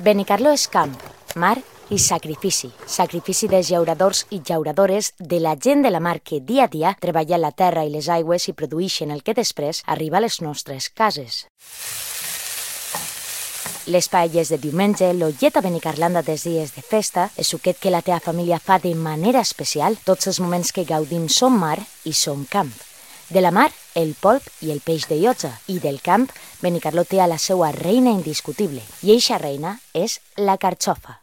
Benicarló és camp, mar i sacrifici. Sacrifici dels llauradors i llauradores, de la gent de la mar que dia a dia treballa la terra i les aigües i produeixen el que després arriba a les nostres cases. Les paelles de diumenge, l'ollet a Benicarlanda dels dies de festa, el suquet que la teva família fa de manera especial, tots els moments que gaudim som mar i som camp. De la mar, el polp i el peix de llotja, i del camp, Benicarló té a la seva reina indiscutible, i eixa reina és la carxofa.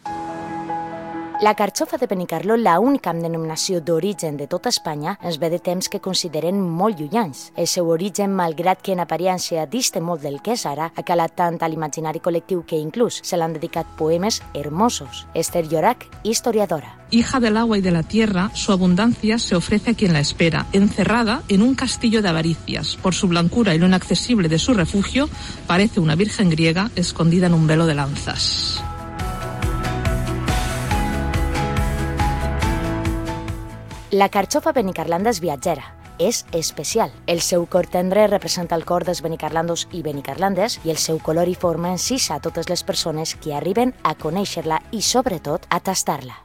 La carxofa de Benicarló, la única amb denominació d'origen de tota Espanya, ens ve de temps que consideren molt llunyans. El seu origen, malgrat que en apariència dista molt del que és ara, ha calat tant a l'imaginari col·lectiu que inclús se l'han dedicat poemes hermosos. Esther Llorac, historiadora. Hija del agua y de la tierra, su abundancia se ofrece a quien la espera, encerrada en un castillo de avaricias. Por su blancura y lo inaccesible de su refugio, parece una virgen griega escondida en un velo de lanzas. La carxofa benicarlanda és viatgera, és especial. El seu cor tendre representa el cor dels benicarlandos i benicarlandes i el seu color i forma encisa a totes les persones que arriben a conèixer-la i, sobretot, a tastar-la.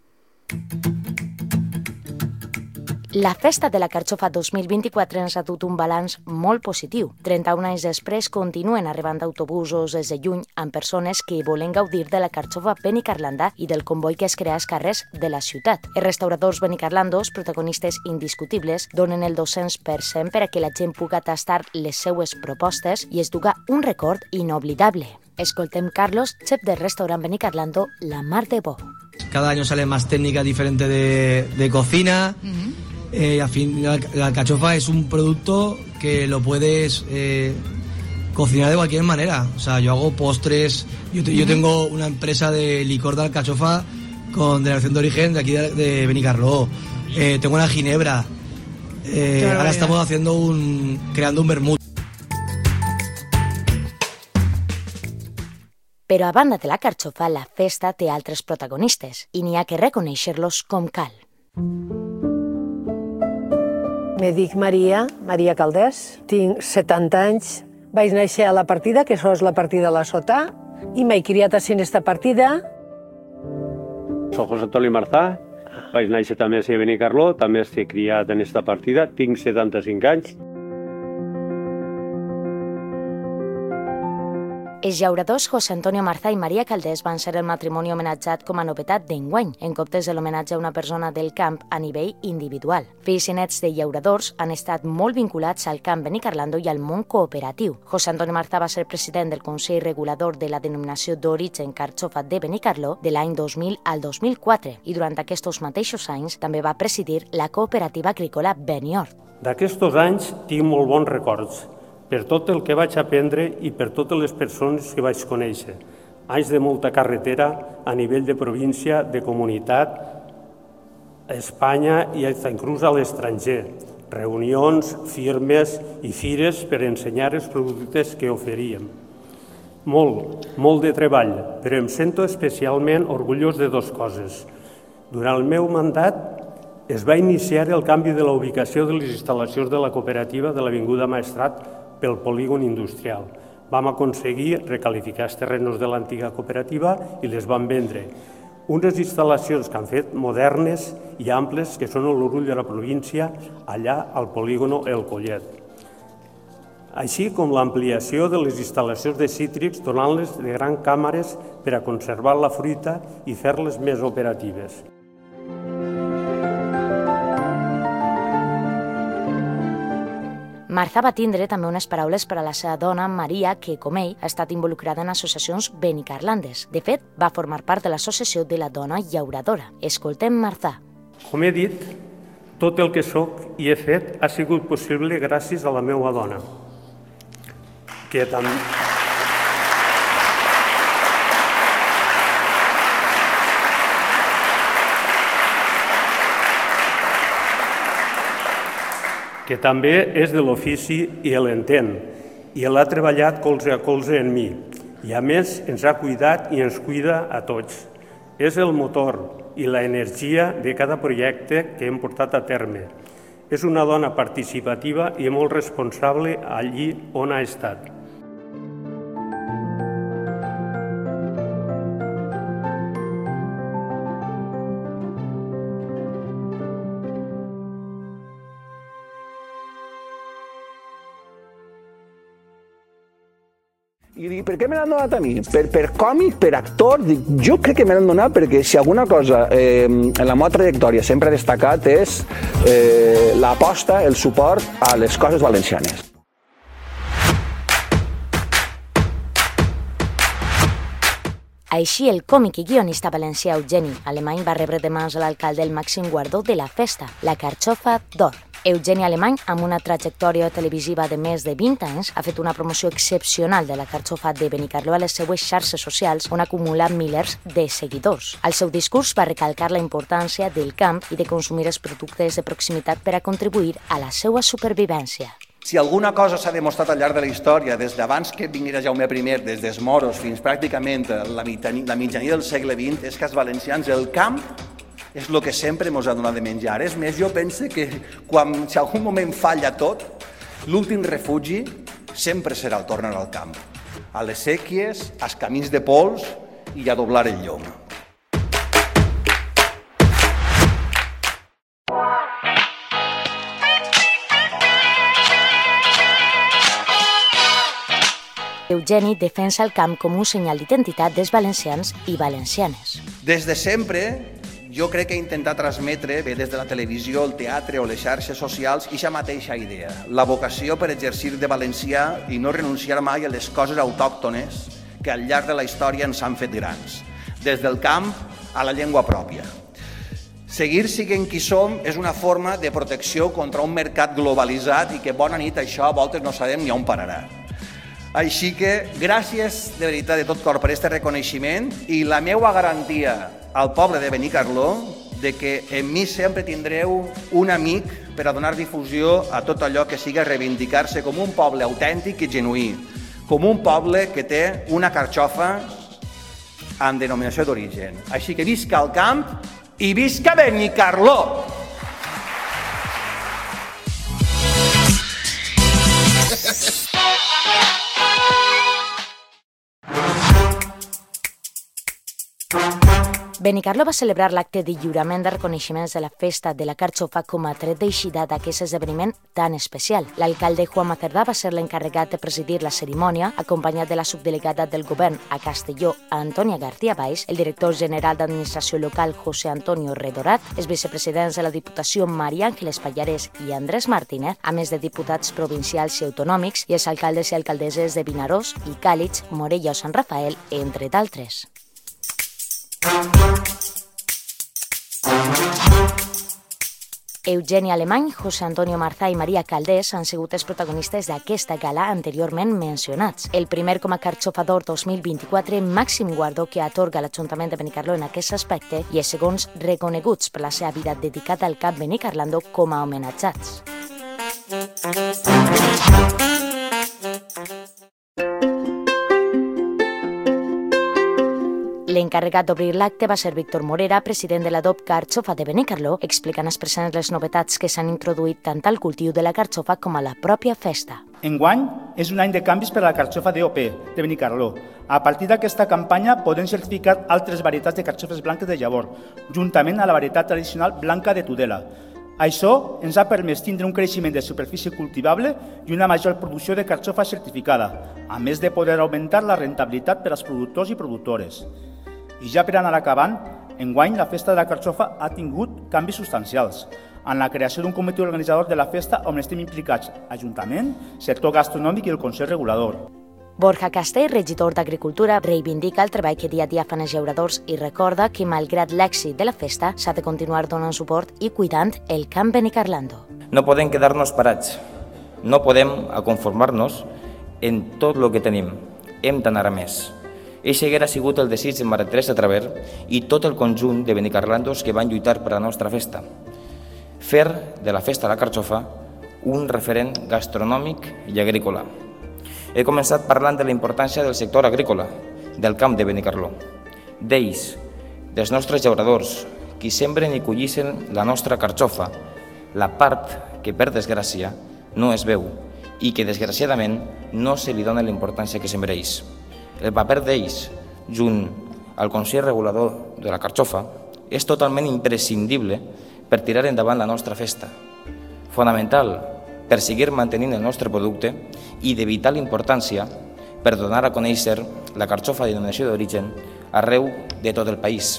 La festa de la carxofa 2024 ens ha dut un balanç molt positiu. 31 anys després continuen arribant autobusos des de lluny amb persones que volen gaudir de la carxofa benicarlanda i del comboi que es crea als carrers de la ciutat. Els restauradors benicarlandos, protagonistes indiscutibles, donen el 200% per a que la gent pugui tastar les seues propostes i es duga un record inoblidable. Escoltem Carlos, chef del restaurant Benicarlando La Mar de Bo. Cada año sale más técnica diferente de cocina. Al fin, la alcachofa es un producto que lo puedes cocinar de cualquier manera. O sea, yo hago postres. Yo tengo una empresa de licor de alcachofa con denominación de origen de aquí de Benicarló. Tengo una ginebra. Ahora estamos creando un vermut. Però a banda de la carxofa, la festa té altres protagonistes i n'hi ha que reconèixer-los com cal. Me dic Maria Caldés, tinc 70 anys, vaig néixer a la partida, que això és la partida de la Sotà, i m'he criat així en esta partida. Soc José Antonio Marzà, vaig néixer també a Benicarló, també estic criat en esta partida, tinc 75 anys. Els llauradors José Antonio Marzà i Maria Caldés van ser el matrimoni homenatjat com a novetat d'enguany, en comptes de l'homenatge a una persona del camp a nivell individual. Fills i nets de llauradors han estat molt vinculats al camp Benicarlando i al món cooperatiu. José Antonio Marzà va ser president del Consell Regulador de la denominació d'origen carxofa de Benicarló de l'any 2000 al 2004 i durant aquests mateixos anys també va presidir la cooperativa agrícola Beniort. D'aquests anys tinc molt bons records, per tot el que vaig aprendre i per totes les persones que vaig conèixer. Anys de molta carretera a nivell de província, de comunitat, a Espanya i inclús a l'estranger. Reunions, firmes i fires per ensenyar els productes que oferíem. Molt de treball, però em sento especialment orgullós de dues coses. Durant el meu mandat es va iniciar el canvi de la ubicació de les instal·lacions de la cooperativa de l'Avinguda Maestrat pel polígon industrial. Vam aconseguir recalificar els terrenos de l'antiga cooperativa i les vam vendre. Unes instal·lacions que han fet modernes i amples, que són l'orgull de la província, allà al polígon El Collet. Així com l'ampliació de les instal·lacions de cítrics, donant-les de grans càmeres per a conservar la fruita i fer-les més operatives. Marzà va tindre també unes paraules per a la seva dona, Maria, que, com ell, ha estat involucrada en associacions benicarlandes. De fet, va formar part de l'associació de la dona llauradora. Escoltem Marzà. Com he dit, tot el que soc i he fet ha sigut possible gràcies a la meva dona, que també... que també és de l'ofici i l'entén, i l'ha treballat colze a colze en mi, i a més ens ha cuidat i ens cuida a tots. És el motor i l'energia de cada projecte que hem portat a terme. És una dona participativa i molt responsable allí on ha estat. I dic, per què me l'han donat a mi? Per còmic, per actor? Dic, jo crec que me l'han donat perquè si alguna cosa en la meva trajectòria sempre ha destacat és l'aposta, el suport a les coses valencianes. Així, el còmic i guionista valencià Eugeni Alemany va rebre de mans a l'alcalde el màxim guardó de la festa, la Carxofa d'Or. Eugeni Alemany, amb una trajectòria televisiva de més de 20 anys, ha fet una promoció excepcional de la carxofa de Benicarló a les seues xarxes socials, on acumula milers de seguidors. Al seu discurs va recalcar la importància del camp i de consumir els productes de proximitat per a contribuir a la seva supervivència. Si alguna cosa s'ha demostrat al llarg de la història, des d'abans que vinguera Jaume I, des dels moros fins pràcticament la mitjania del segle XX, és que els valencians el camp és el que sempre ens ha donat de menjar. És més, jo penso que si algun moment falla tot, l'últim refugi sempre serà el tornar al camp, a les séquies, als camins de pols i a doblar el llom. Eugeni defensa el camp com un senyal d'identitat dels valencians i valencianes. Des de sempre, jo crec que he intentat transmetre, bé des de la televisió, el teatre o les xarxes socials, aquesta mateixa idea, la vocació per exercir de valencià i no renunciar mai a les coses autòctones que al llarg de la història ens han fet grans, des del camp a la llengua pròpia. Seguir sent qui som és una forma de protecció contra un mercat globalitzat i que, bona nit, això a voltes no sabem ni on pararà. Així que, gràcies de veritat de tot cor per aquest reconeixement i la meva garantia al poble de Benicarló de que en mi sempre tindreu un amic per a donar difusió a tot allò que siga reivindicar-se com un poble autèntic i genuí, com un poble que té una carxofa amb denominació d'origen. Així que visca el camp i visca Benicarló! Benicarló va celebrar l'acte de lliurament de reconeixements de la festa de la carxofa com a tret d'eixida d'aquest esdeveniment tan especial. L'alcalde Juanma Cerdà va ser l'encarregat de presidir la cerimònia, acompanyat de la subdelegada del govern a Castelló, Antònia García Valls, el director general d'administració local José Antonio Redorat, els vicepresidents de la Diputació Maria Ángeles Pallarés i Andrés Martínez, a més de diputats provincials i autonòmics, i els alcaldes i alcaldesses de Vinaròs i Càlig, Morella o Sant Rafael, entre d'altres. Eugeni Alemany, José Antonio Marzà i Maria Caldés han sigut els protagonistes d'aquesta gala anteriorment mencionats. El primer com a Carxofa d'Or 2024, màxim guardó que atorga l'Ajuntament de Benicarló en aquest aspecte, i els segons reconeguts per la seva vida dedicada al camp benicarlando com a homenatjats. L'encarregat d'obrir l'acte va ser Víctor Morera, president de la DOP Carxofa de Benicarló, explicant als presents les novetats que s'han introduït tant al cultiu de la carxofa com a la pròpia festa. Enguany és un any de canvis per a la carxofa DOP de Benicarló. A partir d'aquesta campanya podem certificar altres varietats de carxofes blanques de llavor, juntament a la varietat tradicional blanca de Tudela. Això ens ha permès tindre un creixement de superfície cultivable i una major producció de carxofa certificada, a més de poder augmentar la rentabilitat per als productors i productores. I ja per anar acabant, enguany la festa de la carxofa ha tingut canvis substancials, en la creació d'un comitè organitzador de la festa on estem implicats Ajuntament, sector gastronòmic i el Consell Regulador. Borja Castell, regidor d'Agricultura, reivindica el treball que dia a dia fan els llauradors i recorda que, malgrat l'èxit de la festa, s'ha de continuar donant suport i cuidant el camp benicarlando. No podem quedar-nos parats, no podem conformar-nos en tot el que tenim, hem d'anar a més. Eixe haguera sigut el desig de Maria Teresa Traver i tot el conjunt de benicarlandos que van lluitar per a la nostra festa. Fer de la festa de la carxofa un referent gastronòmic i agrícola. He començat parlant de la importància del sector agrícola, del camp de Benicarló, d'ells, dels nostres llauradors, qui sembren i collissen la nostra carxofa, la part que, per desgràcia, no es veu i que, desgraciadament, no se li dona la importància que se mereix. El paper d'ells, junt al Consell Regulador de la carxofa, és totalment imprescindible per tirar endavant la nostra festa. Fonamental per seguir mantenint el nostre producte i de vital importància per donar a conèixer la carxofa de denominació d'origen arreu de tot el país.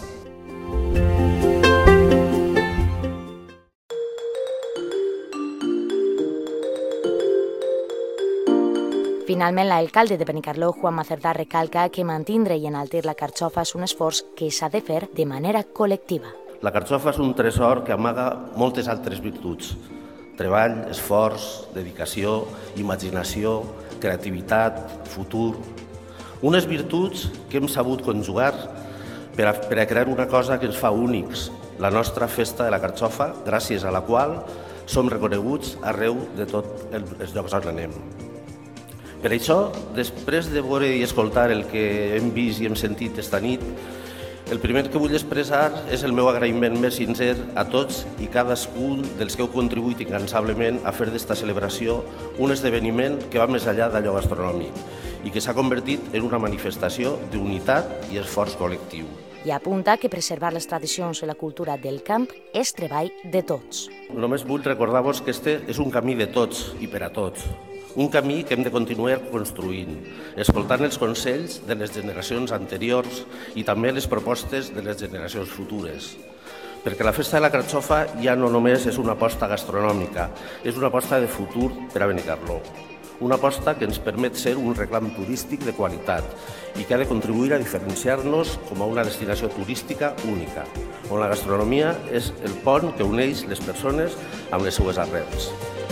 Finalment, l'alcalde de Benicarló, Juan Macerdà, recalca que mantindre i enaltir la carxofa és un esforç que s'ha de fer de manera col·lectiva. La carxofa és un tresor que amaga moltes altres virtuts. Treball, esforç, dedicació, imaginació, creativitat, futur. Unes virtuts que hem sabut conjugar per a crear una cosa que ens fa únics, la nostra festa de la carxofa, gràcies a la qual som reconeguts arreu de tots els llocs on anem. Per això, després de veure i escoltar el que hem vist i hem sentit esta nit, el primer que vull expressar és el meu agraïment més sincer a tots i cadascun dels que heu contribuït incansablement a fer d'esta celebració un esdeveniment que va més enllà d'allò gastronòmic i que s'ha convertit en una manifestació d'unitat i esforç col·lectiu. I apunta que preservar les tradicions i la cultura del camp és treball de tots. Només vull recordar-vos que este és un camí de tots i per a tots. Un camí que hem de continuar construint, escoltant els consells de les generacions anteriors i també les propostes de les generacions futures. Perquè la festa de la carxofa ja no només és una aposta gastronòmica, és una aposta de futur per a Benicarló. Una aposta que ens permet ser un reclam turístic de qualitat i que ha de contribuir a diferenciar-nos com a una destinació turística única, on la gastronomia és el pont que uneix les persones amb les seues arrels.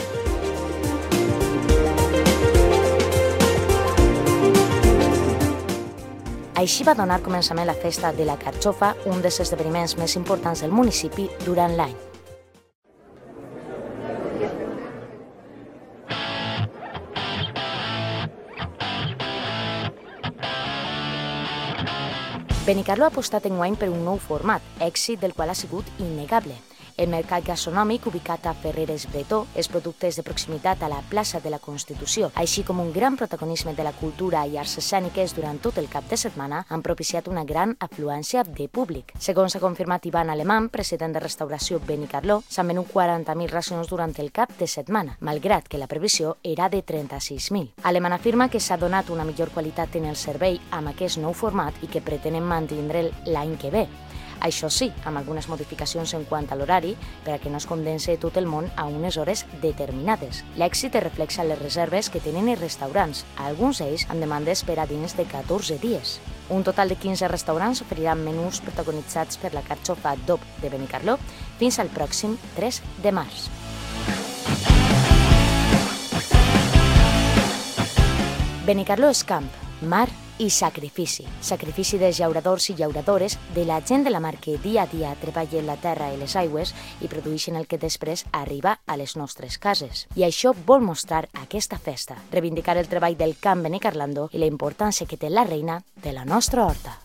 Així va donar començament la festa de la carxofa, un dels esdeveniments més importants del municipi durant l'any. Benicarló ha apostat enguany per un nou format, èxit del qual ha sigut innegable. El mercat gastronòmic, ubicat a Ferreres Bretó, els productes de proximitat a la plaça de la Constitució, així com un gran protagonisme de la cultura i arts escèniques durant tot el cap de setmana, han propiciat una gran afluència de públic. Segons ha confirmat Ivan Alemán, president de restauració Benicarló, s'han venut 40.000 racions durant el cap de setmana, malgrat que la previsió era de 36.000. Alemán afirma que s'ha donat una millor qualitat en el servei amb aquest nou format i que pretenen mantindre'l l'any que ve. Això sí, amb algunes modificacions en quant a l'horari, per a que no es condense tot el món a unes hores determinades. L'èxit es reflexa en les reserves que tenen els restaurants, alguns d'ells amb demandes per a dins de 14 dies. Un total de 15 restaurants oferiran menús protagonitzats per la carxofa DOP de Benicarló fins al pròxim 3 de març. Benicarló és camp, mar i sacrifici. Sacrifici dels llauradors i llauradores, de la gent de la mar que dia a dia treballen la terra i les aigües i produeixen el que després arriba a les nostres cases. I això vol mostrar aquesta festa, reivindicar el treball del camp benicarlando i la importància que té la reina de la nostra horta.